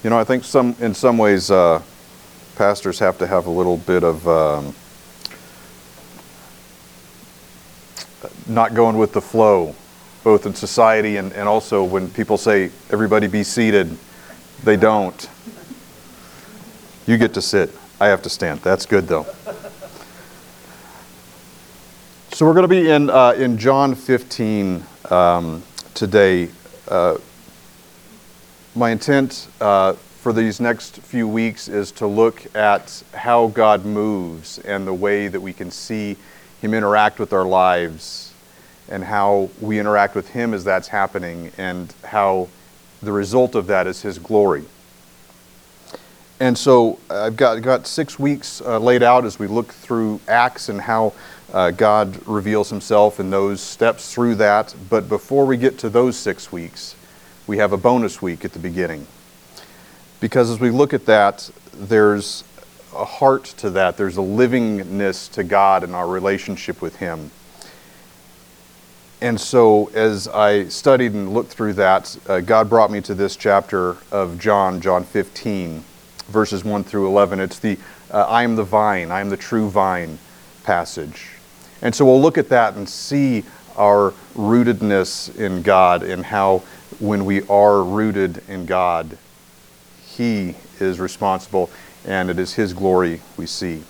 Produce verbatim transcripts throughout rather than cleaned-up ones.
You know, I think some, in some ways, uh, pastors have to have a little bit of um, not going with the flow, both in society and, and also when people say, everybody be seated, they don't. You get to sit. I have to stand. That's good, though. So we're going to be in uh, in John fifteen um, today. Uh, my intent uh, for these next few weeks is to look at how God moves and the way that we can see Him interact with our lives and how we interact with Him as that's happening and how the result of that is His glory. And so I've got, got six weeks uh, laid out as we look through Acts and how uh, God reveals Himself in those steps through that. But before we get to those six weeks, we have a bonus week at the beginning. Because as we look at that, there's a heart to that. There's a livingness to God and our relationship with Him. And so as I studied and looked through that, uh, God brought me to this chapter of John, John fifteen. Verses one through eleven. It's the uh, I am the vine, I am the true vine passage. And so we'll look at that and see our rootedness in God and how when we are rooted in God, He is responsible and it is His glory we see.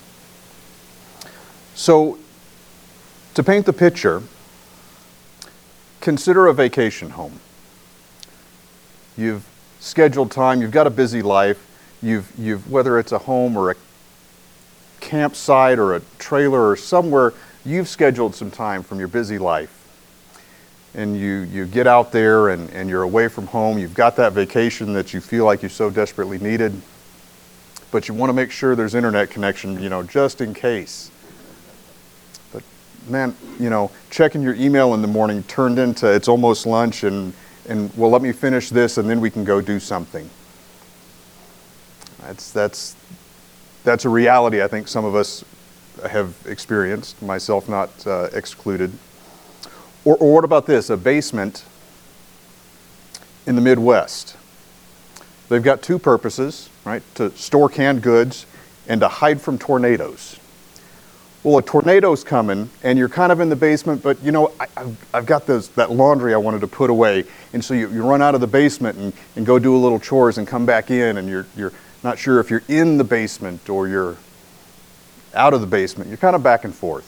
So to paint the picture, consider a vacation home. You've scheduled time, you've got a busy life. You've, you've, whether it's a home or a campsite or a trailer or somewhere, you've scheduled some time from your busy life. And you, you get out there and, and you're away from home. You've got that vacation that you feel like you so desperately needed. But you want to make sure there's internet connection, you know, just in case. But man, you know, checking your email in the morning turned into it's almost lunch and, and well, let me finish this and then we can go do something. That's, that's, that's a reality I think some of us have experienced, myself not uh, excluded. Or, or what about this, a basement in the Midwest? They've got two purposes, right? To store canned goods and to hide from tornadoes. Well, a tornado's coming and you're kind of in the basement, but you know, I, I've, I've got those, that laundry I wanted to put away. And so you, you run out of the basement and, and go do a little chores and come back in and you're, you're not sure if you're in the basement or you're out of the basement. You're kind of back and forth.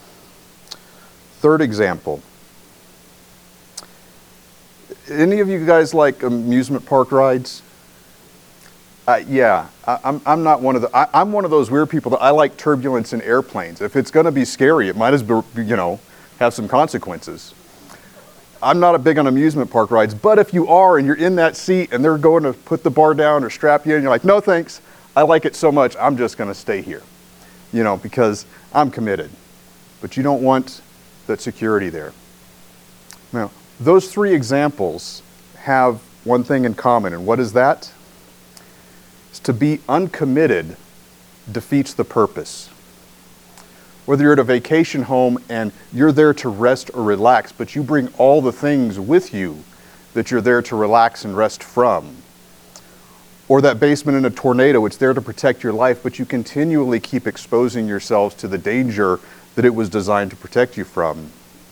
Third example. Any of you guys like amusement park rides? Uh, yeah, I, I'm, I'm not one of the, I, I'm one of those weird people that I like turbulence in airplanes. If it's going to be scary, it might as well, you know, have some consequences. I'm not a big on amusement park rides, but if you are and you're in that seat and they're going to put the bar down or strap you in, you're like, no thanks, I like it so much, I'm just going to stay here, you know, because I'm committed. But you don't want that security there. Now, those three examples have one thing in common, and what is that? It's to be uncommitted defeats the purpose. Whether you're at a vacation home and you're there to rest or relax, but you bring all the things with you that you're there to relax and rest from. Or that basement in a tornado, it's there to protect your life, but you continually keep exposing yourselves to the danger that it was designed to protect you from.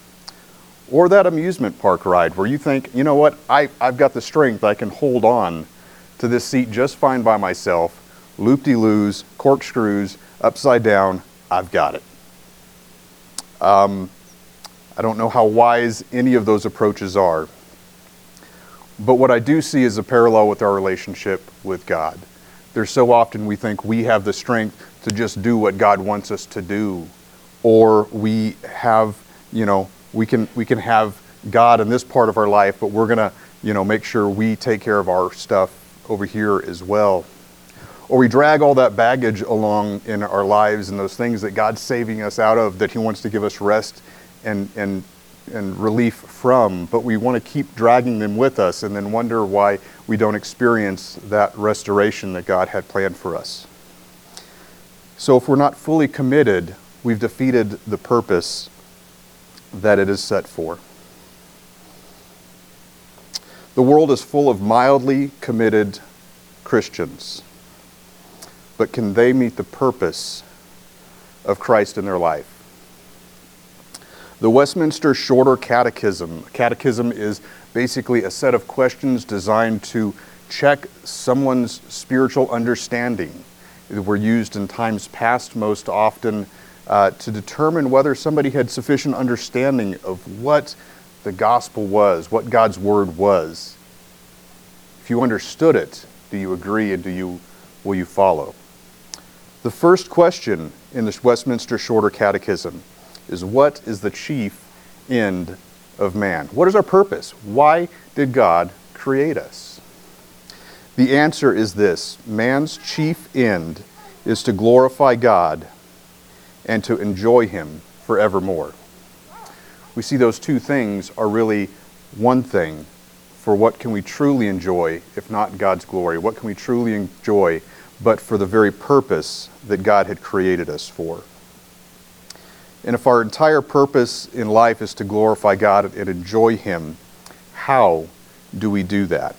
Or that amusement park ride where you think, you know what, I, I've got the strength, I can hold on to this seat just fine by myself, loop-de-loos, corkscrews, upside down, I've got it. Um, I don't know how wise any of those approaches are. But what I do see is a parallel with our relationship with God. There's so often we think we have the strength to just do what God wants us to do. Or we have, you know, we can we can have God in this part of our life, but we're going to, you know, make sure we take care of our stuff over here as well. Or we drag all that baggage along in our lives and those things that God's saving us out of, that He wants to give us rest and and and relief from, but we want to keep dragging them with us and then wonder why we don't experience that restoration that God had planned for us. So if we're not fully committed, we've defeated the purpose that it is set for. The world is full of mildly committed Christians, but can they meet the purpose of Christ in their life? The Westminster Shorter Catechism. Catechism is basically a set of questions designed to check someone's spiritual understanding. They were used in times past most often uh, to determine whether somebody had sufficient understanding of what the gospel was, what God's word was. If you understood it, do you agree and do you will you follow? The first question in the Westminster Shorter Catechism is, what is the chief end of man? What is our purpose? Why did God create us? The answer is this: man's chief end is to glorify God and to enjoy Him forevermore. We see those two things are really one thing. For what can we truly enjoy if not God's glory? What can we truly enjoy but for the very purpose that God had created us for? And if our entire purpose in life is to glorify God and enjoy Him, how do we do that?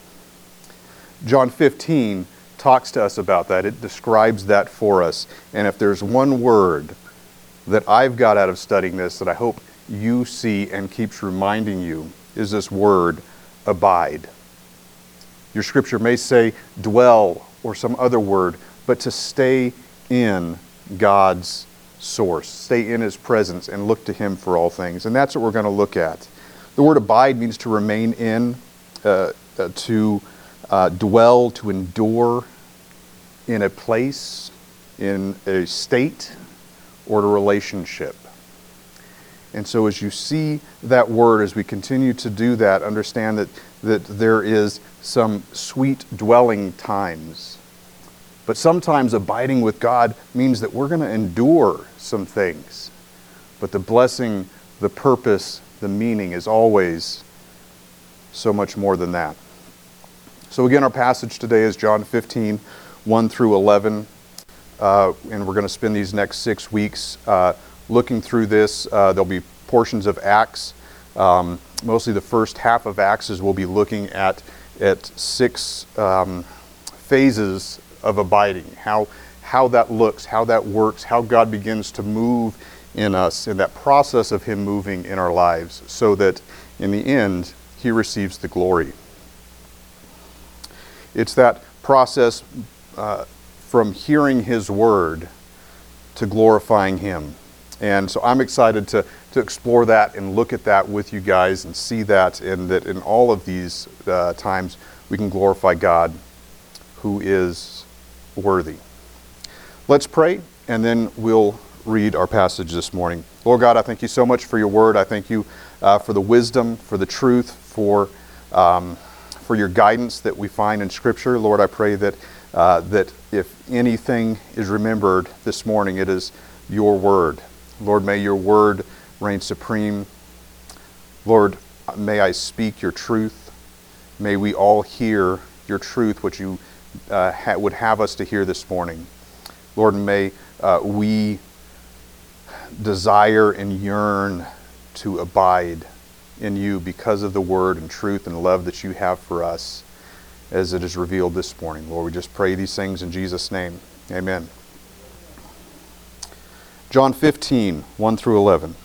John fifteen talks to us about that. It describes that for us. And if there's one word that I've got out of studying this that I hope you see and keeps reminding you, is this word, abide. Your scripture may say dwell or some other word, but to stay in God's source, stay in His presence and look to Him for all things. And that's what we're going to look at. The word abide means to remain in, uh, uh, to uh, dwell, to endure in a place, in a state, or a relationship. And so as you see that word, as we continue to do that, understand that, that there is some sweet dwelling times. But sometimes abiding with God means that we're going to endure some things. But the blessing, the purpose, the meaning is always so much more than that. So again, our passage today is John fifteen, one through eleven. Uh, and we're going to spend these next six weeks uh, looking through this. Uh, there'll be portions of Acts. Um, mostly the first half of Acts is we'll be looking at, at six um, phases of abiding, how how that looks, how that works, how God begins to move in us, in that process of Him moving in our lives, so that in the end, He receives the glory. It's that process uh, from hearing His word to glorifying Him. And so I'm excited to, to explore that and look at that with you guys and see that, and that in all of these uh, times we can glorify God, who is worthy. Let's pray, and then we'll read our passage this morning. Lord God, I thank You so much for Your word. I thank You uh, for the wisdom, for the truth, for um, for Your guidance that we find in Scripture. Lord, I pray that uh, that if anything is remembered this morning, it is Your word. Lord, may Your word reign supreme. Lord, may I speak Your truth. May we all hear Your truth, what You uh, ha- would have us to hear this morning. Lord, may uh, we desire and yearn to abide in You because of the word and truth and love that You have for us as it is revealed this morning. Lord, we just pray these things in Jesus' name. Amen. John fifteen, one through eleven.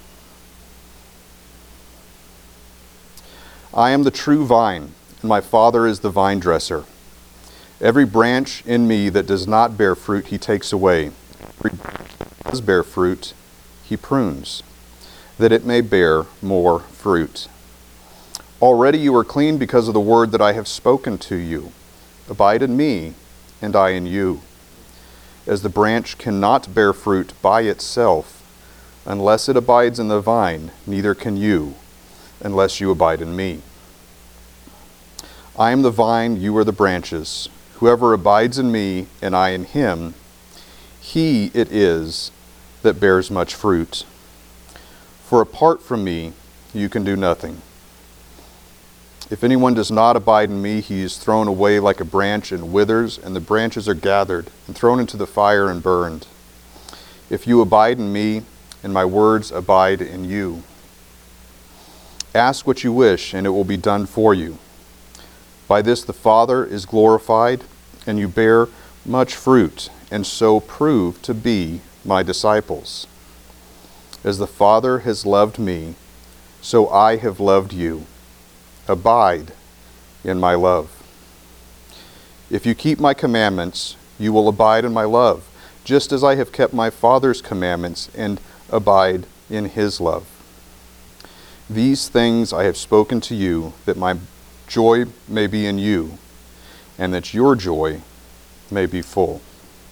I am the true vine, and my Father is the vine dresser. Every branch in me that does not bear fruit, He takes away. Every branch that does bear fruit, He prunes, that it may bear more fruit. Already you are clean because of the word that I have spoken to you. Abide in me, and I in you. As the branch cannot bear fruit by itself, unless it abides in the vine, neither can you, unless you abide in me. I am the vine, you are the branches. Whoever abides in me, and I in him, he it is that bears much fruit. For apart from me, you can do nothing. If anyone does not abide in me, he is thrown away like a branch and withers, and the branches are gathered and thrown into the fire and burned. If you abide in me, and my words abide in you, ask what you wish, and it will be done for you. By this the Father is glorified, and you bear much fruit, and so prove to be my disciples. As the Father has loved me, so I have loved you. Abide in my love. If you keep my commandments, you will abide in my love, just as I have kept my Father's commandments and abide in his love. These things I have spoken to you, that my joy may be in you, and that your joy may be full.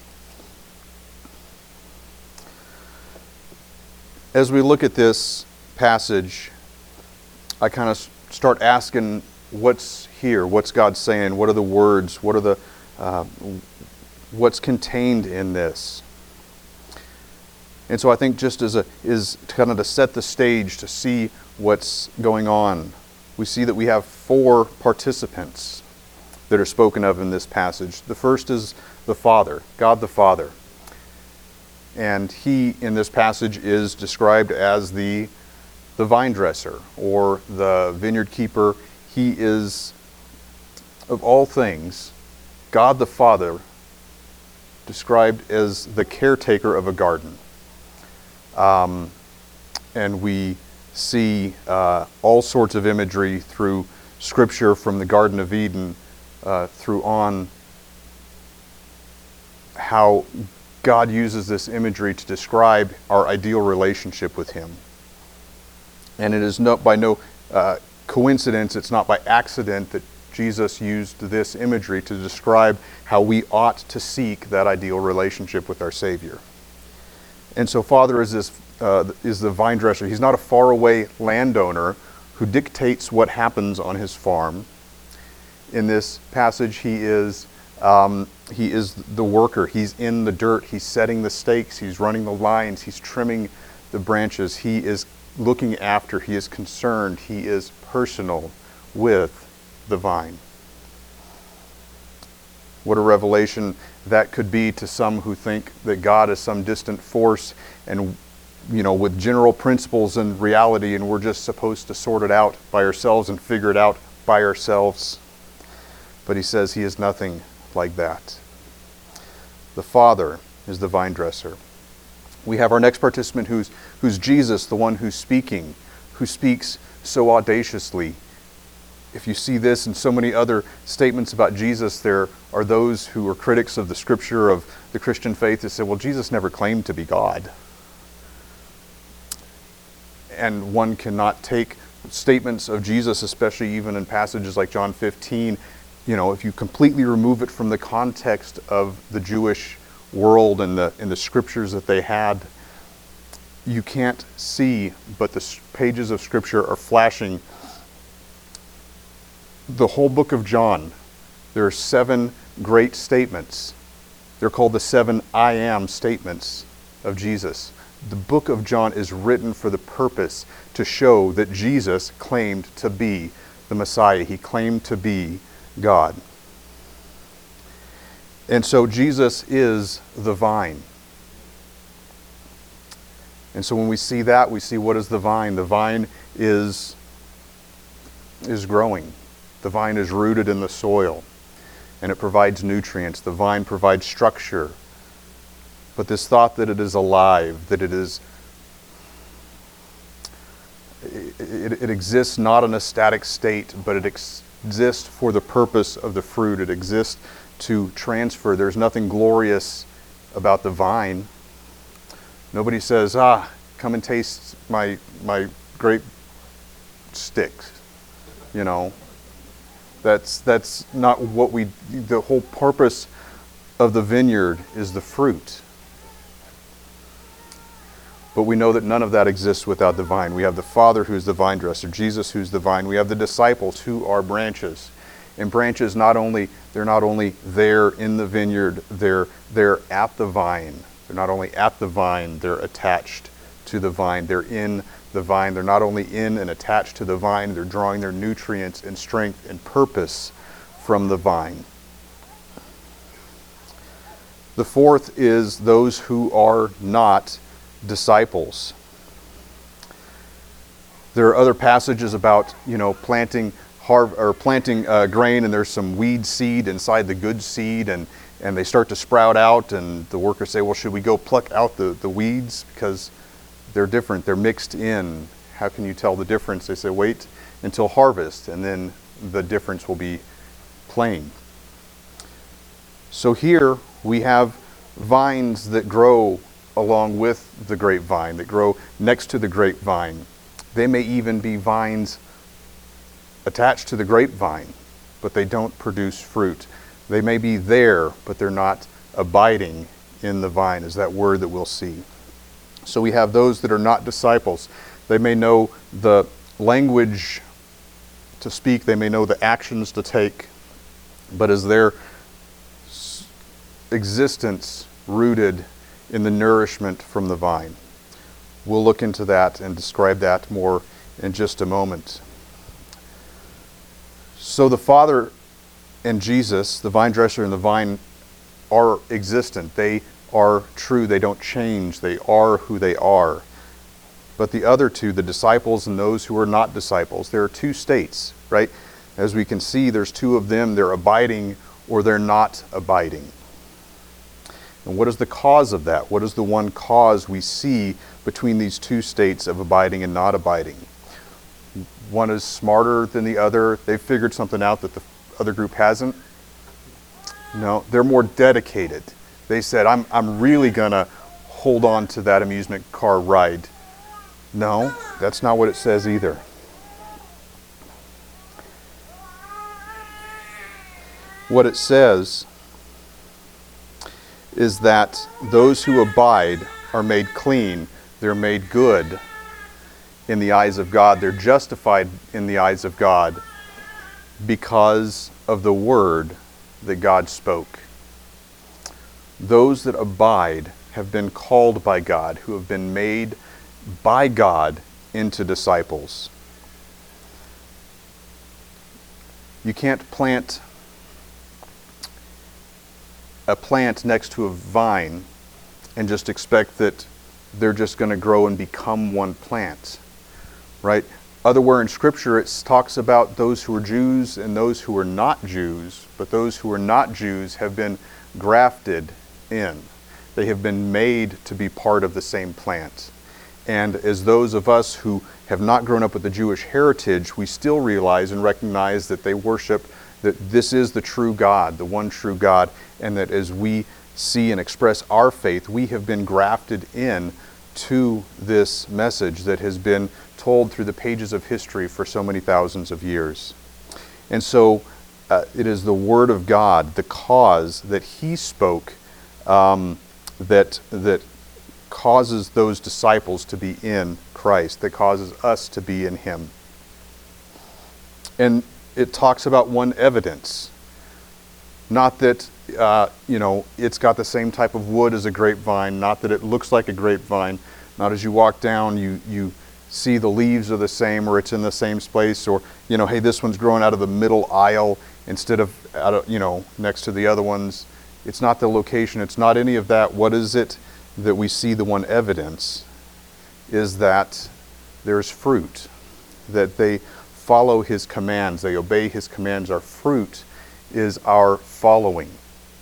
As we look at this passage, I kind of start asking, what's here? What's God saying? What are the words? What are the uh, what's contained in this? And so I think just as a is kind of to set the stage to see what's going on, we see that we have four participants that are spoken of in this passage. The first is the Father, God the Father. And he, in this passage, is described as the, the vine dresser or the vineyard keeper. He is, of all things, God the Father, described as the caretaker of a garden. Um, and we see uh, all sorts of imagery through Scripture from the Garden of Eden uh, through on how God uses this imagery to describe our ideal relationship with him. And it is not by no uh, coincidence, it's not by accident that Jesus used this imagery to describe how we ought to seek that ideal relationship with our Savior. And so Father is this uh, is the vine dresser. He's not a faraway landowner who dictates what happens on his farm. In this passage, he is um, he is the worker. He's in the dirt. He's setting the stakes. He's running the lines. He's trimming the branches. He is looking after. He is concerned. He is personal with the vine. What a revelation that could be to some who think that God is some distant force and, you know, with general principles and reality, and we're just supposed to sort it out by ourselves and figure it out by ourselves. But he says he is nothing like that. The Father is the vine dresser. We have our next participant who's who's Jesus, the one who's speaking, who speaks so audaciously. If you see this and so many other statements about Jesus, there are those who are critics of the Scripture of the Christian faith that say, well, Jesus never claimed to be God. And one cannot take statements of Jesus, especially even in passages like John fifteen, you know, if you completely remove it from the context of the Jewish world and the, and the scriptures that they had, you can't see, but the pages of Scripture are flashing. The whole book of John, there are seven great statements. They're called the seven I am statements of Jesus. The book of John is written for the purpose to show that Jesus claimed to be the Messiah. He claimed to be God. And so Jesus is the vine. And so when we see that, we see what is the vine. The vine is, is growing. The vine is rooted in the soil, and it provides nutrients. The vine provides structure. But this thought that it is alive, that it is, it, it, it exists not in a static state, but it ex- exists for the purpose of the fruit. It exists to transfer. There's nothing glorious about the vine. Nobody says, ah, come and taste my my grape sticks, you know. That's that's not what we, the whole purpose of the vineyard is the fruit. But we know that none of that exists without the vine. We have the Father who's the vine dresser, Jesus who's the vine. We have the disciples who are branches. And branches not only, they're not only there in the vineyard, they're they're at the vine. They're not only at the vine, they're attached to the vine. They're in the vine. They're not only in and attached to the vine, they're drawing their nutrients and strength and purpose from the vine. The fourth is those who are not disciples. There are other passages about, you know, planting har- or planting uh, grain, and there's some weed seed inside the good seed, and, and they start to sprout out, and the workers say, well, should we go pluck out the, the weeds? Because they're different, they're mixed in. How can you tell the difference? They say, wait until harvest, and then the difference will be plain. So here we have vines that grow along with the grapevine, that grow next to the grapevine. They may even be vines attached to the grapevine, but they don't produce fruit. They may be there, but they're not abiding in the vine, is that word that we'll see. So we have those that are not disciples. They may know the language to speak, they may know the actions to take, but is their existence rooted in the nourishment from the vine? We'll look into that and describe that more in just a moment. So the Father and Jesus, the vine dresser and the vine, are existent. They are true. They don't change. They are who they are. But the other two, the disciples and those who are not disciples, there are two states, right? As we can see, there's two of them. They're abiding or they're not abiding. And what is the cause of that? What is the one cause we see between these two states of abiding and not abiding? One is smarter than the other. They've figured something out that the other group hasn't. No, they're more dedicated. They said, I'm, I'm really going to hold on to that amusement car ride. No, that's not what it says either. What it says is that those who abide are made clean. They're made good in the eyes of God. They're justified in the eyes of God because of the word that God spoke. Those that abide have been called by God, who have been made by God into disciples. You can't plant a plant next to a vine and just expect that they're just going to grow and become one plant, right? Otherwhere in Scripture it talks about those who are Jews and those who are not Jews, but those who are not Jews have been grafted in. They have been made to be part of the same plant. And as those of us who have not grown up with the Jewish heritage, we still realize and recognize that they worship, that this is the true God, the one true God, and that as we see and express our faith, we have been grafted in to this message that has been told through the pages of history for so many thousands of years. And so uh, it is the Word of God, the cause that He spoke, um, that that causes those disciples to be in Christ, that causes us to be in Him. And it talks about one evidence. Not that, uh, you know, it's got the same type of wood as a grapevine, not that it looks like a grapevine, not as you walk down, you, you see the leaves are the same or it's in the same place, or, you know, hey, this one's growing out of the middle aisle instead of, out of, you know, next to the other ones. It's not the location, it's not any of that. What is it that we see? The one evidence is that there's fruit, that they follow His commands, they obey His commands. Our fruit is our following.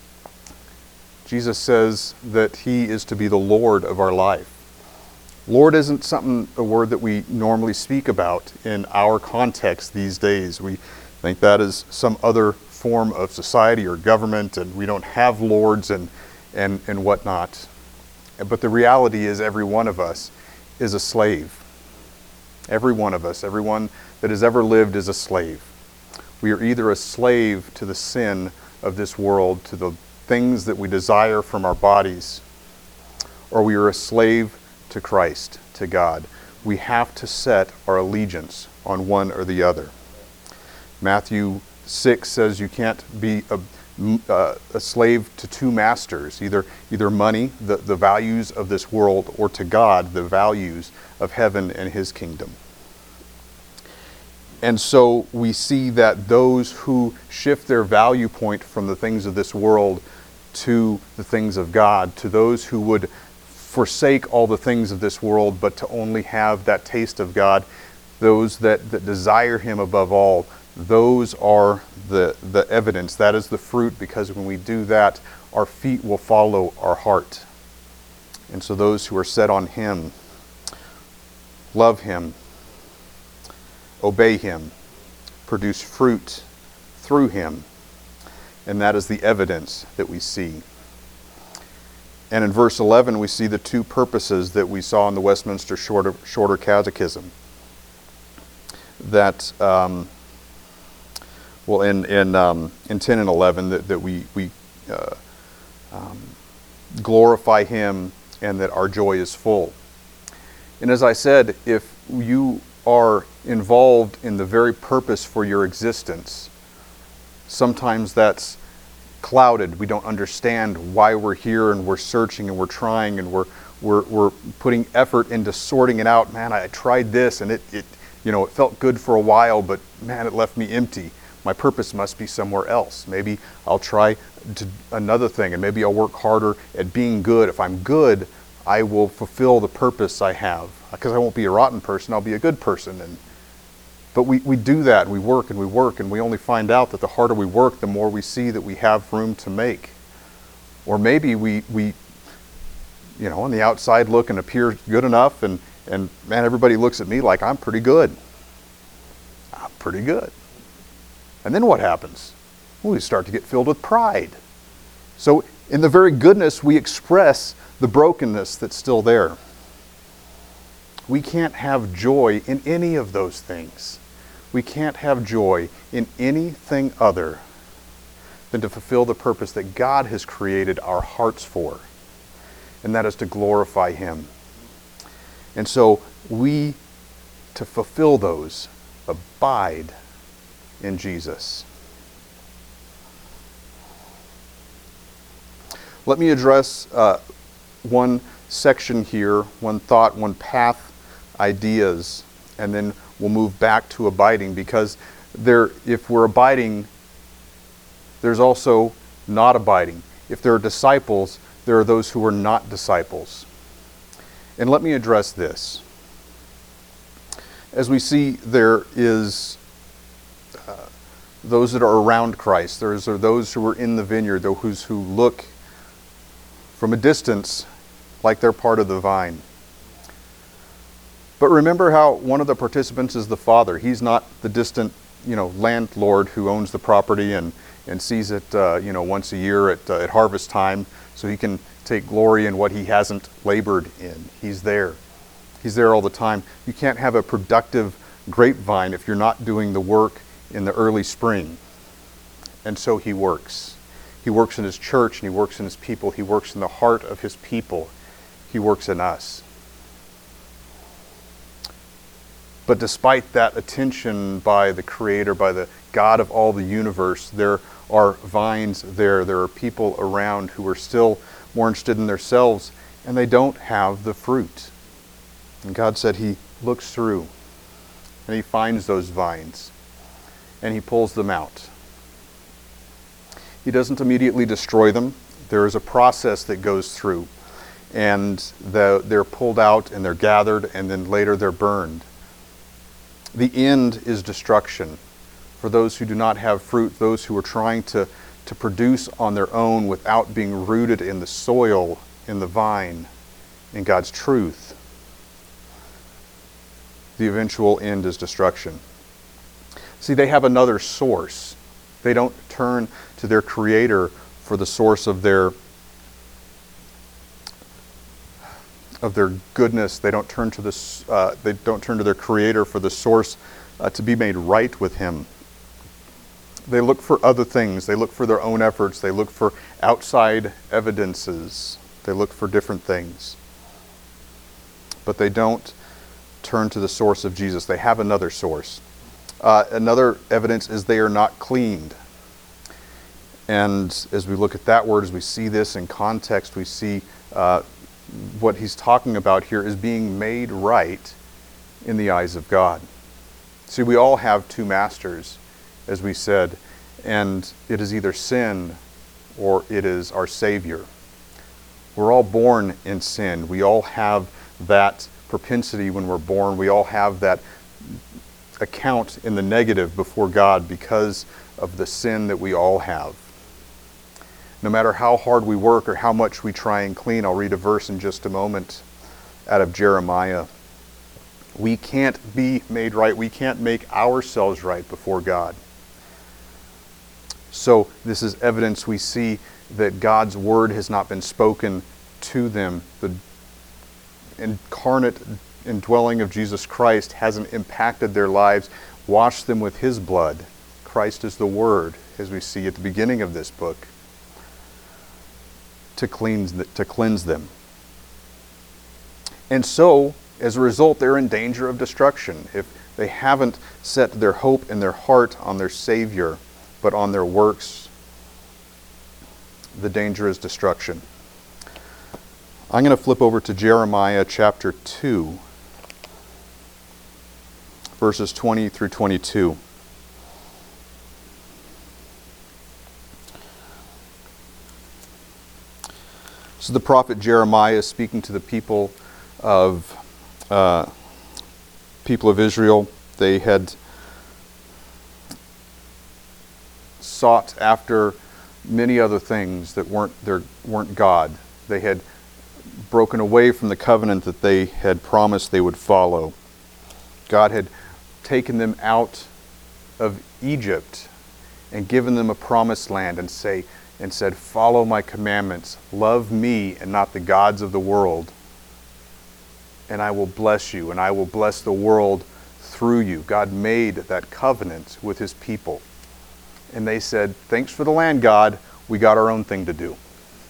Jesus says that He is to be the Lord of our life. Lord isn't something, a word that we normally speak about in our context these days. We think that is some other form of society or government, and we don't have lords and, and, and whatnot. But the reality is every one of us is a slave. Every one of us, everyone that has ever lived is a slave. We are either a slave to the sin of this world, to the things that we desire from our bodies, or we are a slave to Christ, to God. We have to set our allegiance on one or the other. Matthew six says you can't be a, uh, a slave to two masters, either either money, the, the values of this world, or to God, the values of heaven and His kingdom. And so we see that those who shift their value point from the things of this world to the things of God, to those who would forsake all the things of this world but to only have that taste of God, those that, that desire Him above all, those are the, the evidence. That is the fruit, because when we do that, our feet will follow our heart. And so those who are set on Him, love Him, obey Him, produce fruit through Him. And that is the evidence that we see. And in verse eleven, we see the two purposes that we saw in the Westminster Shorter, Shorter Catechism. That, um, well, in in um, in ten and eleven, that, that we, we uh, um, glorify Him and that our joy is full. And as I said, if you are involved in the very purpose for your existence, sometimes that's clouded. We don't understand why we're here, and we're searching and we're trying and we're we're we're putting effort into sorting it out. Man, I tried this and it it you know it felt good for a while, but man, it left me empty. My purpose must be somewhere else. Maybe I'll try to another thing, and maybe I'll work harder at being good. If I'm good, I will fulfill the purpose I have, because I won't be a rotten person. I'll be a good person. And But we, we do that, and we work and we work, and we only find out that the harder we work, the more we see that we have room to make. Or maybe we, we you know, on the outside look and appear good enough, and, and man, everybody looks at me like I'm pretty good. I'm pretty good. And then what happens? Well, we start to get filled with pride. So in the very goodness, we express the brokenness that's still there. We can't have joy in any of those things. We can't have joy in anything other than to fulfill the purpose that God has created our hearts for, and that is to glorify Him. And so we, to fulfill those, abide in Jesus. Let me address uh, one section here, one thought, one path, ideas, and then we'll move back to abiding, because there, if we're abiding, there's also not abiding. If there are disciples, there are those who are not disciples. And let me address this. As we see, there is uh, those that are around Christ. There's are those who are in the vineyard, those who look from a distance like they're part of the vine. But remember how one of the participants is the Father. He's not the distant, you know, landlord who owns the property and, and sees it, uh, you know, once a year at, uh, at harvest time, so he can take glory in what he hasn't labored in. He's there. He's there all the time. You can't have a productive grapevine if you're not doing the work in the early spring. And so He works. He works in His church, and He works in His people. He works in the heart of His people. He works in us. But despite that attention by the Creator, by the God of all the universe, there are vines there. There are people around who are still more interested in themselves, and they don't have the fruit. And God said He looks through, and He finds those vines, and He pulls them out. He doesn't immediately destroy them. There is a process that goes through, and the, they're pulled out, and they're gathered, and then later they're burned. The end is destruction for those who do not have fruit, those who are trying to, to produce on their own without being rooted in the soil, in the vine, in God's truth. The eventual end is destruction. See, they have another source. They don't turn to their Creator for the source of their of their goodness. They don't turn to this. Uh, they don't turn to their Creator for the source uh, to be made right with Him. They look for other things. They look for their own efforts. They look for outside evidences. They look for different things. But they don't turn to the source of Jesus. They have another source. Uh, another evidence is they are not cleaned. And as we look at that word, as we see this in context, we see uh, what he's talking about here is being made right in the eyes of God. See, we all have two masters, as we said, and it is either sin or it is our Savior. We're all born in sin. We all have that propensity when we're born. We all have that account in the negative before God because of the sin that we all have. No matter how hard we work or how much we try and clean, I'll read a verse in just a moment out of Jeremiah. We can't be made right. We can't make ourselves right before God. So this is evidence we see that God's word has not been spoken to them. The incarnate indwelling of Jesus Christ hasn't impacted their lives, washed them with his blood. Christ is the word, as we see at the beginning of this book, to cleanse, to cleanse them. And so, as a result, they're in danger of destruction if they haven't set their hope and their heart on their Savior, but on their works. The danger is destruction. I'm going to flip over to Jeremiah chapter two, verses twenty through twenty-two. So the prophet Jeremiah is speaking to the people of uh, people of Israel. They had sought after many other things that weren't there weren't God. They had broken away from the covenant that they had promised they would follow. God had taken them out of Egypt and given them a promised land and say and said, "Follow my commandments, love me and not the gods of the world, and I will bless you, and I will bless the world through you." God made that covenant with his people. And they said, "Thanks for the land, God. We got our own thing to do."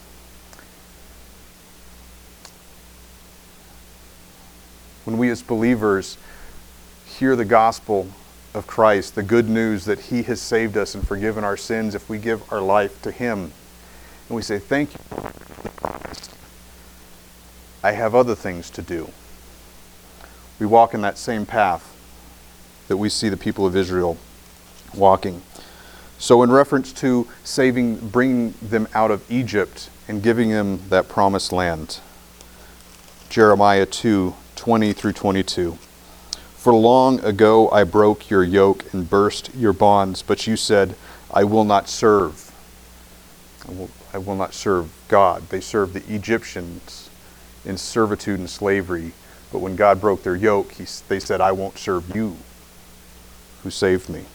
When we as believers hear the gospel of Christ, the good news that he has saved us and forgiven our sins, if we give our life to him, and we say, "Thank you, Lord, for the promise. I have other things to do," we walk in that same path that we see the people of Israel walking. So in reference to saving, bringing them out of Egypt and giving them that promised land, Jeremiah two, twenty through twenty-two. "For long ago I broke your yoke and burst your bonds, but you said, 'I will not serve.'" I will, I will not serve God. They served the Egyptians in servitude and slavery. But when God broke their yoke, he, they said, "I won't serve you who saved me."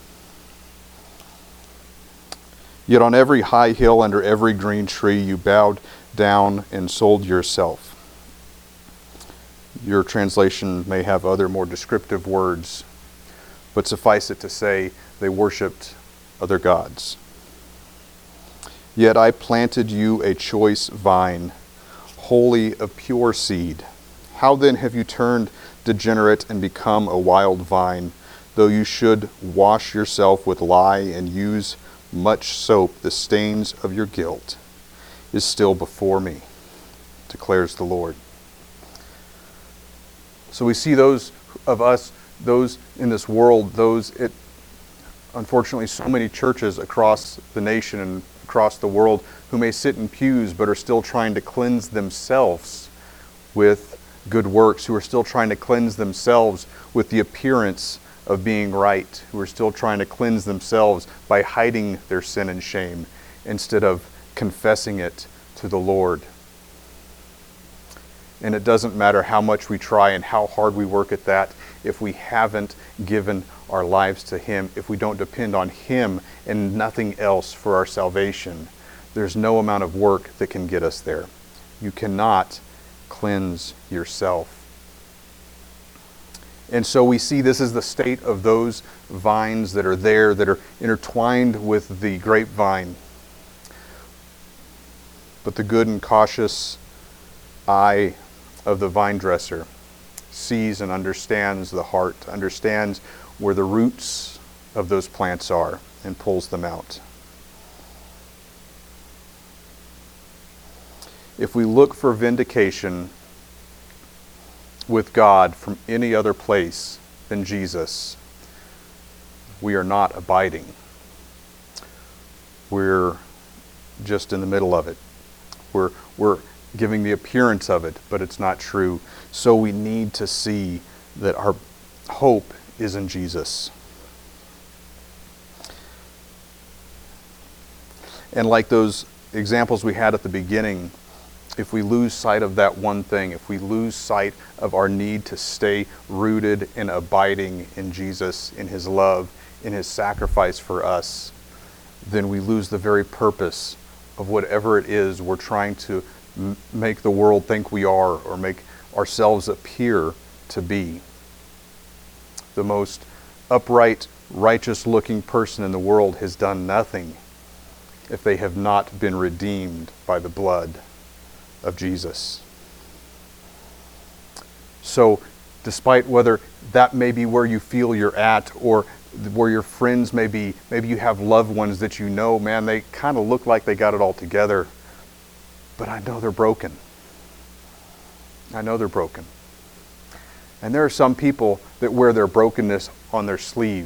"Yet on every high hill, under every green tree, you bowed down and sold yourself." Your translation may have other more descriptive words, but suffice it to say, they worshipped other gods. "Yet I planted you a choice vine, wholly of pure seed. How then have you turned degenerate and become a wild vine, though you should wash yourself with lye and use much soap? The stains of your guilt is still before me, declares the Lord." So we see those of us, those in this world, those, it, unfortunately, so many churches across the nation and across the world who may sit in pews but are still trying to cleanse themselves with good works, who are still trying to cleanse themselves with the appearance of being right, who are still trying to cleanse themselves by hiding their sin and shame instead of confessing it to the Lord. And it doesn't matter how much we try and how hard we work at that, if we haven't given our lives to him, if we don't depend on him and nothing else for our salvation, there's no amount of work that can get us there. You cannot cleanse yourself. And so we see this is the state of those vines that are there, that are intertwined with the grapevine. But the good and cautious eye of the vine dresser sees and understands the heart, understands where the roots of those plants are, and pulls them out. If we look for vindication with God from any other place than Jesus, we are not abiding. We're just in the middle of it. We're, we're giving the appearance of it, but it's not true. So we need to see that our hope is in Jesus. And like those examples we had at the beginning, if we lose sight of that one thing, if we lose sight of our need to stay rooted and abiding in Jesus, in his love, in his sacrifice for us, then we lose the very purpose of whatever it is we're trying to m- make the world think we are, or make ourselves appear to be. The most upright, righteous-looking person in the world has done nothing if they have not been redeemed by the blood of Jesus. So, despite whether that may be where you feel you're at, or where your friends may be, maybe you have loved ones that you know, man, they kind of look like they got it all together, but I know they're broken. I know they're broken. And there are some people that wear their brokenness on their sleeve.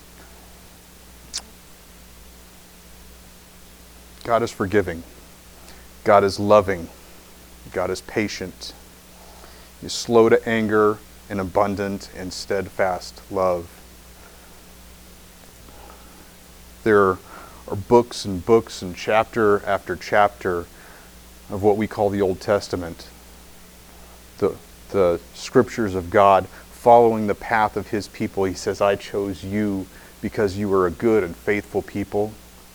God is forgiving. God is loving. God is patient. He is slow to anger and abundant and steadfast love. There are books and books and chapter after chapter of what we call the Old Testament. The, the scriptures of God following the path of his people. He says, I chose you because you were a good and faithful people.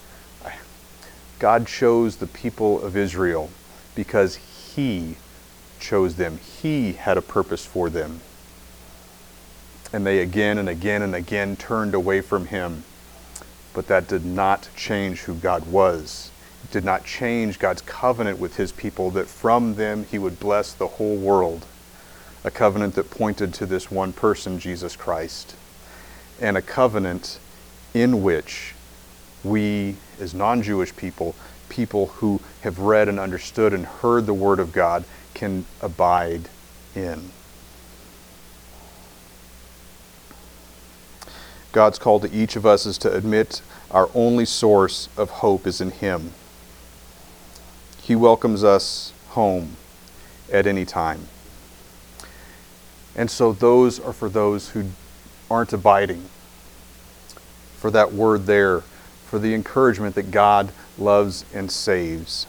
God chose the people of Israel because he chose them. He had a purpose for them. And they again and again and again turned away from him. But that did not change who God was. It did not change God's covenant with his people, that from them he would bless the whole world. A covenant that pointed to this one person, Jesus Christ. And a covenant in which we, as non-Jewish people, people who have read and understood and heard the Word of God, can abide in. God's call to each of us is to admit our only source of hope is in him. He welcomes us home at any time. And so those are for those who aren't abiding. For that word there, for the encouragement that God loves and saves.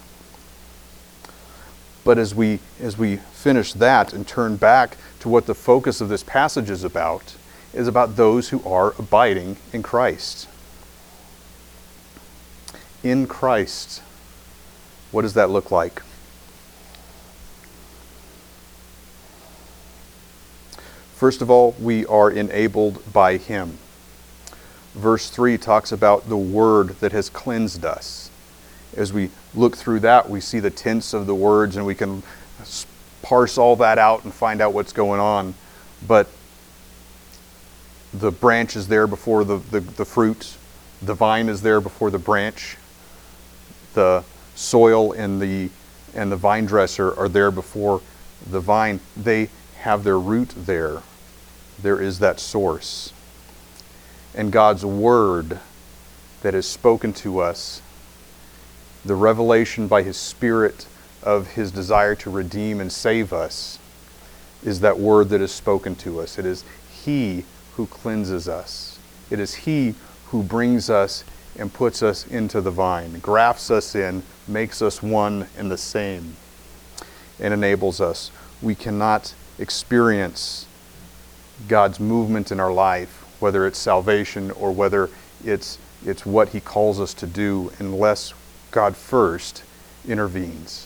But as we as we finish that and turn back to what the focus of this passage is about, is about those who are abiding in Christ. In Christ. What does that look like? First of all, we are enabled by him. Verse three talks about the word that has cleansed us. As we look through that, we see the tense of the words and we can parse all that out and find out what's going on. But the branch is there before the, the, the fruit. The vine is there before the branch. The soil and the and the vine dresser are there before the vine. They have their root there. There is that source. And God's word that is spoken to us, the revelation by his Spirit of his desire to redeem and save us, is that word that is spoken to us. It is he who cleanses us. It is he who brings us and puts us into the vine, grafts us in, makes us one and the same, and enables us. We cannot experience God's movement in our life, whether it's salvation or whether it's it's what he calls us to do, unless God first intervenes.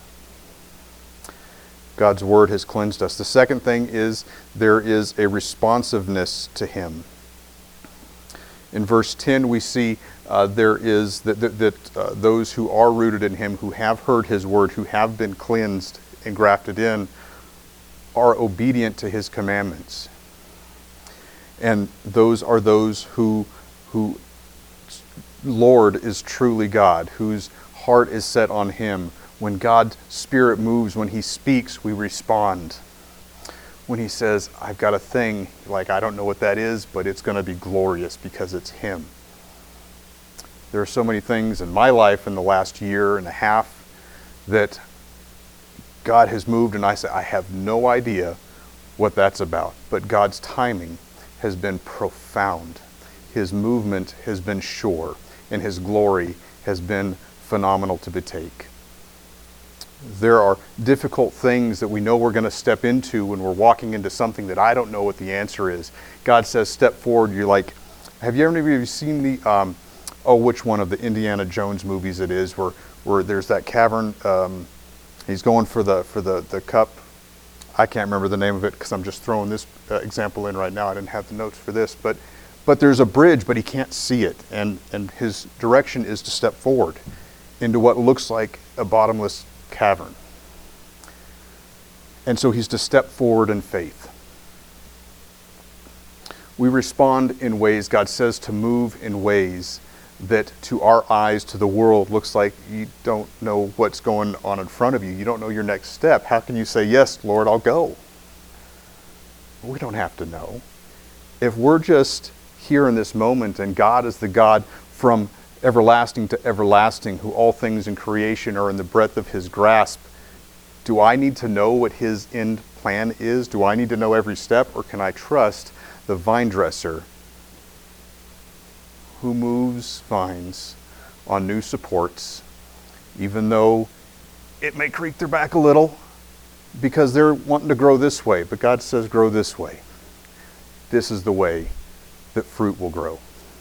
God's word has cleansed us. The second thing is there is a responsiveness to him. In verse ten, we see uh, there is that, that, that uh, those who are rooted in him, who have heard his word, who have been cleansed and grafted in, are obedient to his commandments. And those are those who, who Lord is truly God, whose heart is set on him. When God's Spirit moves, when he speaks, we respond. When he says, I've got a thing, like I don't know what that is, but it's going to be glorious because it's him. There are so many things in my life in the last year and a half that God has moved, and I say, I have no idea what that's about. But God's timing has been profound. His movement has been sure, and his glory has been phenomenal to betake. There are difficult things that we know we're going to step into when we're walking into something that I don't know what the answer is. God says, step forward. You're like, have you ever have you seen the, um, oh, which one of the Indiana Jones movies it is, where, where there's that cavern, um, he's going for the, for the, the cup. I can't remember the name of it because I'm just throwing this uh, example in right now. I didn't have the notes for this, but but there's a bridge, but he can't see it, and and his direction is to step forward into what looks like a bottomless cavern. And so he's to step forward in faith. We respond in ways, God says to move in ways that to our eyes, to the world, looks like you don't know what's going on in front of you. You don't know your next step. How can you say, yes, Lord, I'll go? We don't have to know. If we're just here in this moment, and God is the God from everlasting to everlasting, who all things in creation are in the breadth of his grasp, do I need to know what his end plan is? Do I need to know every step, or can I trust the vine dresser who moves vines on new supports, even though it may creak their back a little because they're wanting to grow this way, but God says grow this way. This is the way that fruit will grow.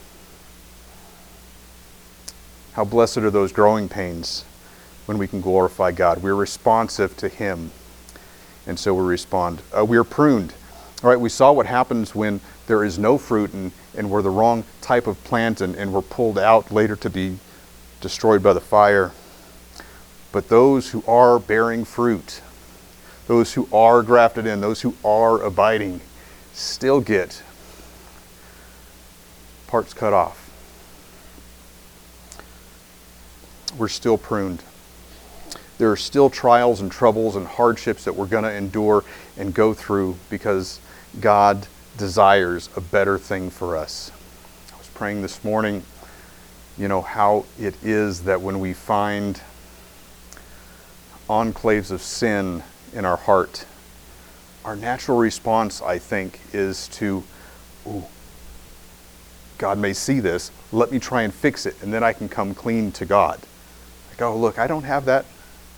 How blessed are those growing pains when we can glorify God. We're responsive to him, and so we respond. Uh, we're pruned. All right, we saw what happens when there is no fruit and, and we're the wrong type of plant and, and we're pulled out later to be destroyed by the fire. But those who are bearing fruit, those who are grafted in, those who are abiding, still get parts cut off. We're still pruned. There are still trials and troubles and hardships that we're going to endure and go through because God desires a better thing for us. I was praying this morning, you know, how it is that when we find enclaves of sin in our heart, our natural response, I think, is to, ooh, God may see this, let me try and fix it, and then I can come clean to God. Like, oh, look, I don't have that.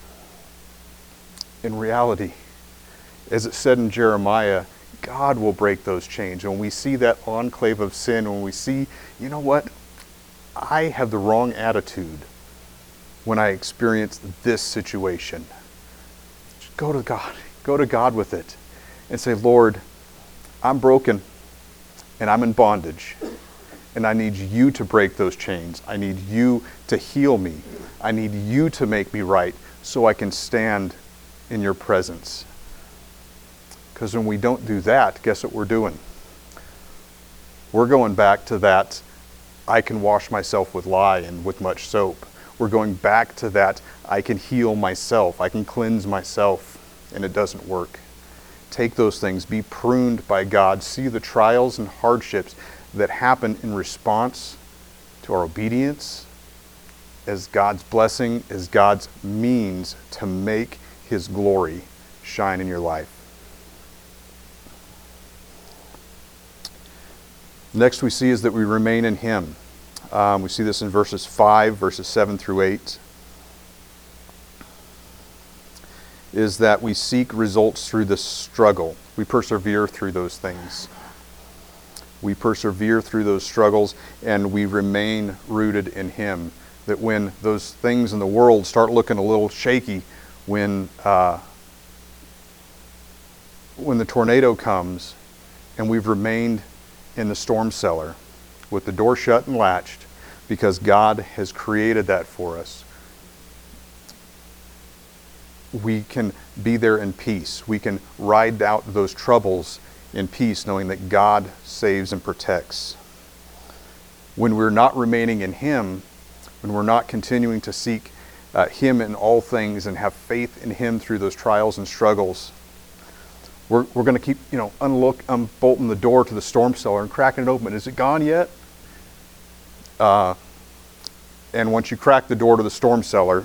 In reality, as it said in Jeremiah, God will break those chains. When we see that enclave of sin, when we see, you know what, I have the wrong attitude when I experience this situation. Just go to God. Go to God with it and say, Lord, I'm broken and I'm in bondage. And I need you to break those chains. I need you to heal me. I need you to make me right so I can stand in your presence. Because when we don't do that, guess what we're doing? We're going back to that, I can wash myself with lye and with much soap. We're going back to that, I can heal myself, I can cleanse myself, and it doesn't work. Take those things, be pruned by God, see the trials and hardships that happen in response to our obedience as God's blessing, as God's means to make his glory shine in your life. Next we see is that we remain in him. Um, we see this in verses five, verses seven through eight. Is that we seek results through the struggle. We persevere through those things. We persevere through those struggles and we remain rooted in him. That when those things in the world start looking a little shaky, when uh, when the tornado comes and we've remained in the storm cellar with the door shut and latched because God has created that for us, we can be there in peace. We can ride out those troubles in peace, knowing that God saves and protects. When we're not remaining in him, when we're not continuing to seek uh, him in all things and have faith in him through those trials and struggles, we're, we're going to keep, you know, unlock, unbolting the door to the storm cellar and cracking it open. Is it gone yet? Uh, and once you crack the door to the storm cellar,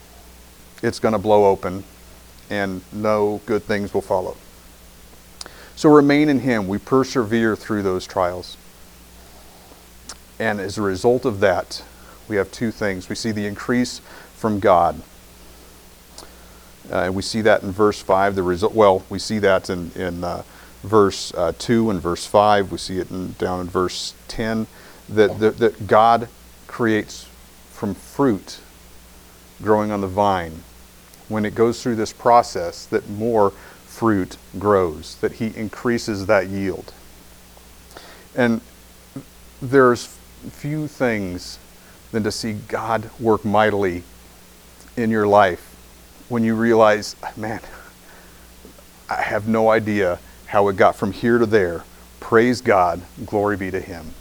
it's going to blow open and no good things will follow. So remain in him. We persevere through those trials. And as a result of that, we have two things. We see the increase from God. Uh, and we see that in verse five. The result, well, we see that in, in uh, verse uh, two and verse five. We see it in, down in verse ten. That, that, that God creates from fruit growing on the vine. When it goes through this process, that more fruit grows, that he increases that yield. And there's few things than to see God work mightily in your life when you realize, man, I have no idea how it got from here to there. Praise God, glory be to him.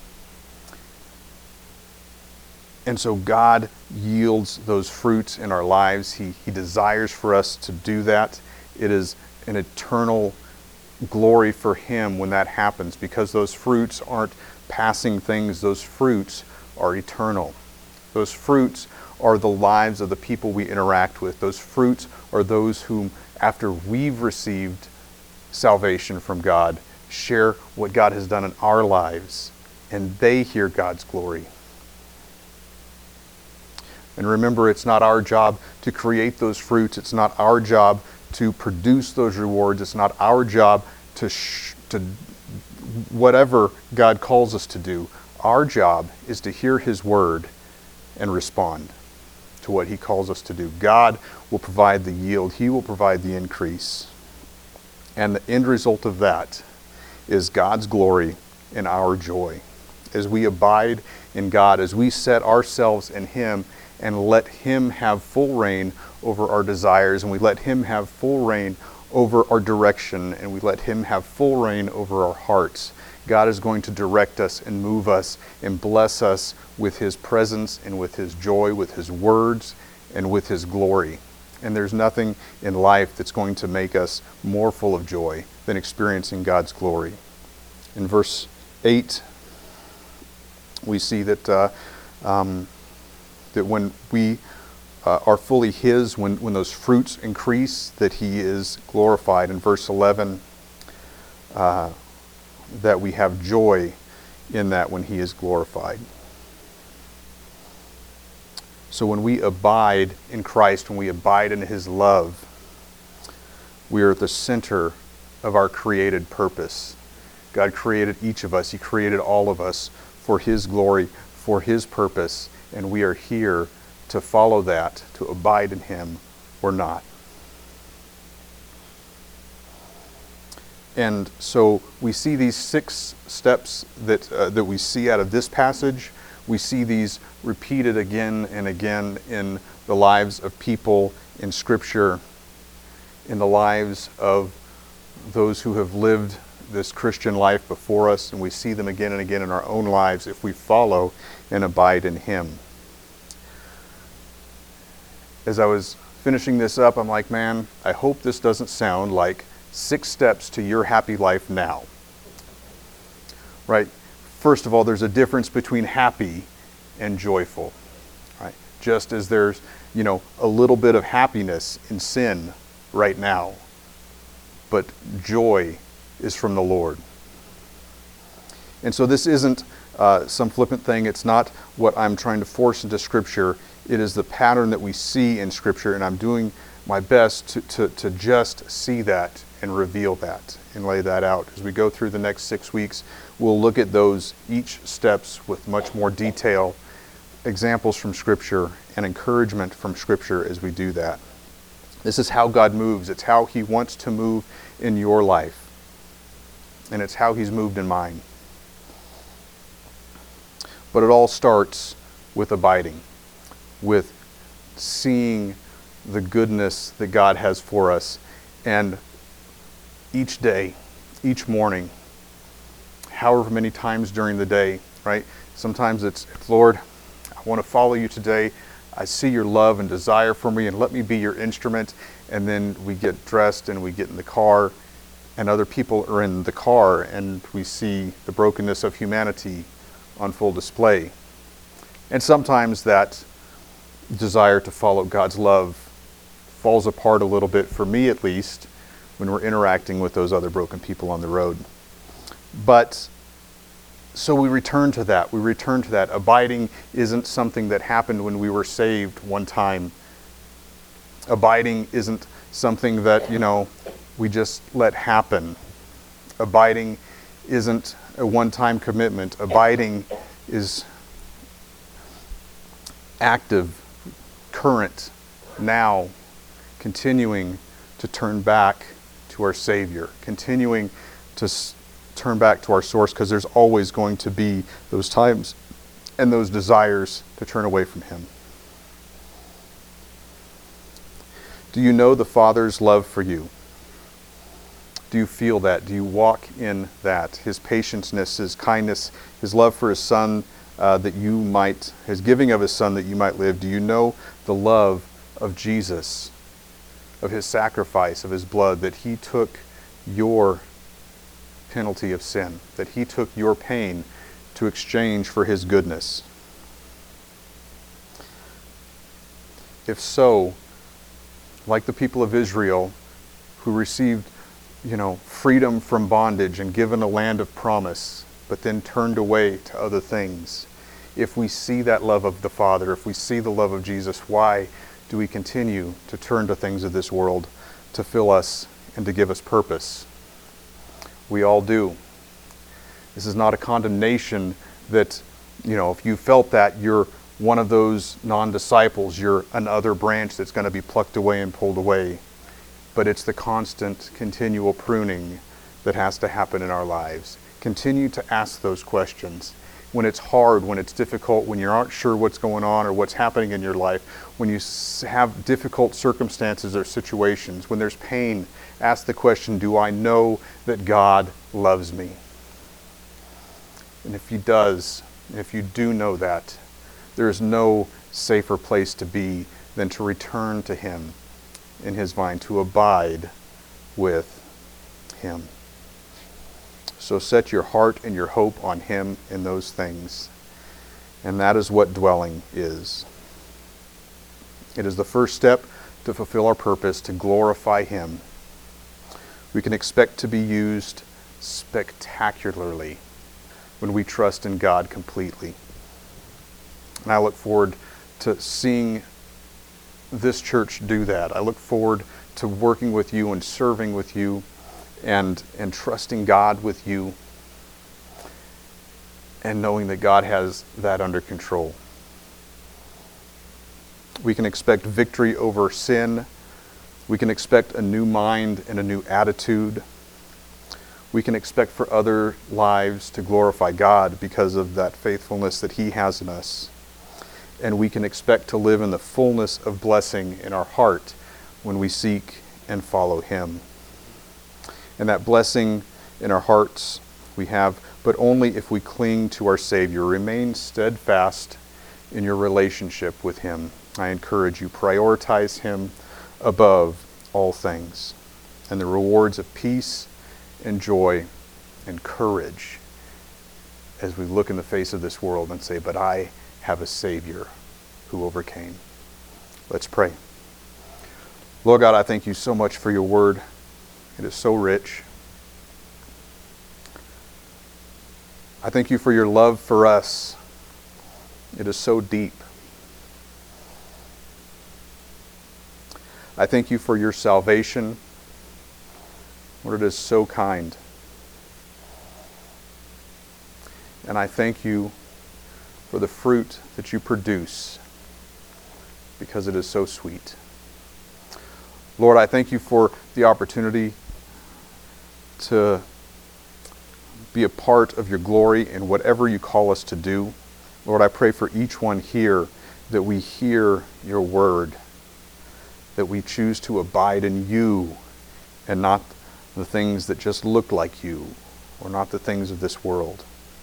And so God yields those fruits in our lives. He, he desires for us to do that. It is an eternal glory for him when that happens, because those fruits aren't passing things. Those fruits are eternal. Those fruits are the lives of the people we interact with. Those fruits are those whom, after we've received salvation from God, share what God has done in our lives, and they hear God's glory. And remember, it's not our job to create those fruits. It's not our job to produce those rewards. It's not our job to, sh- to whatever God calls us to do. Our job is to hear his word and respond to what he calls us to do. God will provide the yield. He will provide the increase. And the end result of that is God's glory and our joy. As we abide in God, as we set ourselves in him and let him have full reign over our desires, and we let him have full reign over our direction, and we let him have full reign over our hearts, God is going to direct us and move us and bless us with his presence and with his joy, with his words, and with his glory. And there's nothing in life that's going to make us more full of joy than experiencing God's glory. In verse eight, we see that uh, um, that when we uh, are fully his, when, when those fruits increase, that he is glorified. In verse eleven, uh, that we have joy in that when he is glorified. So when we abide in Christ, when we abide in his love, we are at the center of our created purpose. God created each of us. He created all of us for his glory, for his purpose, and we are here to follow that, to abide in him or not. And so we see these six steps that uh, that we see out of this passage. We see these repeated again and again in the lives of people in Scripture, in the lives of those who have lived this Christian life before us, and we see them again and again in our own lives if we follow and abide in him. As I was finishing this up, I'm like, man, I hope this doesn't sound like six steps to your happy life now. Right? First of all, there's a difference between happy and joyful. Right? Just as there's, you know, a little bit of happiness in sin right now, but joy is from the Lord. And so this isn't uh, some flippant thing. It's not what I'm trying to force into Scripture. It is the pattern that we see in Scripture, and I'm doing my best to, to, to just see that and reveal that and lay that out. As we go through the next six weeks, we'll look at those each steps with much more detail, examples from Scripture, and encouragement from Scripture as we do that. This is how God moves. It's how he wants to move in your life. And it's how he's moved in mine. But it all starts with abiding, with seeing the goodness that God has for us. And each day, each morning, however many times during the day, right? Sometimes it's, Lord, I want to follow you today. I see your love and desire for me, and let me be your instrument. And then we get dressed and we get in the car, and other people are in the car, and we see the brokenness of humanity on full display. And sometimes that desire to follow God's love falls apart a little bit, for me at least, when we're interacting with those other broken people on the road. But so we return to that. We return to that. Abiding isn't something that happened when we were saved one time. Abiding isn't something that, you know, we just let happen. Abiding isn't a one-time commitment. Abiding is active, current, now, continuing to turn back to our Savior, continuing to s- turn back to our source, because there's always going to be those times and those desires to turn away from Him. Do you know the Father's love for you? Do you feel that? Do you walk in that? His patientness, His kindness, His love for His Son, uh, that you might, His giving of His Son that you might live. Do you know the love of Jesus, of His sacrifice, of His blood, that He took your penalty of sin, that He took your pain to exchange for His goodness? If so, like the people of Israel who received, you know, freedom from bondage and given a land of promise, but then turned away to other things, if we see that love of the Father, if we see the love of Jesus, why do we continue to turn to things of this world to fill us and to give us purpose? We all do. This is not a condemnation that, you know, if you felt that, you're one of those non-disciples, you're another branch that's going to be plucked away and pulled away. But it's the constant, continual pruning that has to happen in our lives. Continue to ask those questions. When it's hard, when it's difficult, when you aren't sure what's going on or what's happening in your life, when you have difficult circumstances or situations, when there's pain, ask the question, do I know that God loves me? And if He does, if you do know that, there is no safer place to be than to return to Him in His vine, to abide with Him. So set your heart and your hope on Him in those things. And that is what dwelling is. It is the first step to fulfill our purpose, to glorify Him. We can expect to be used spectacularly when we trust in God completely. And I look forward to seeing this church do that. I look forward to working with you and serving with you and, and trusting God with you and knowing that God has that under control. We can expect victory over sin. We can expect a new mind and a new attitude. We can expect for other lives to glorify God because of that faithfulness that He has in us. And we can expect to live in the fullness of blessing in our heart when we seek and follow Him. And that blessing in our hearts we have, but only if we cling to our Savior. Remain steadfast in your relationship with Him. I encourage you, prioritize Him above all things. And the rewards of peace and joy and courage as we look in the face of this world and say, but I have a Savior who overcame. Let's pray. Lord God, I thank you so much for your word. It is so rich. I thank you for your love for us. It is so deep. I thank you for your salvation. Lord, it is so kind. And I thank you for the fruit that you produce because it is so sweet. Lord, I thank you for the opportunity to be a part of your glory in whatever you call us to do. Lord, I pray for each one here that we hear your word, that we choose to abide in you and not the things that just look like you or not the things of this world.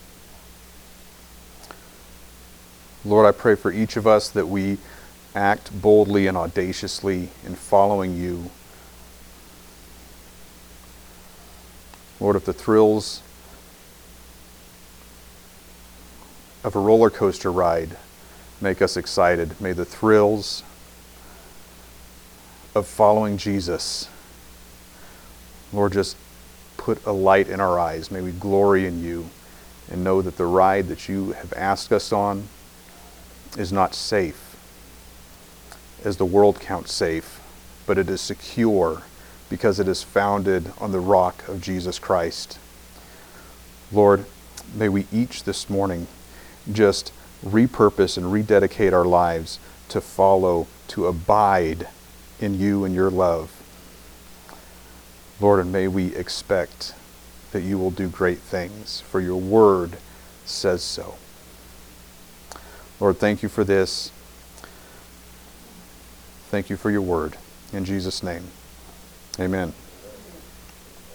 Lord, I pray for each of us that we act boldly and audaciously in following you. Lord, if the thrills of a roller coaster ride make us excited, may the thrills of following Jesus Lord, just put a light in our eyes. May we glory in you and know that the ride that you have asked us on is not safe, as the world counts safe, but it is secure because it is founded on the rock of Jesus Christ. Lord, may we each this morning just repurpose and rededicate our lives to follow, to abide in you and your love. Lord, and may we expect that you will do great things, for your word says so. Lord, thank you for this. Thank you for your word. In Jesus' name, amen.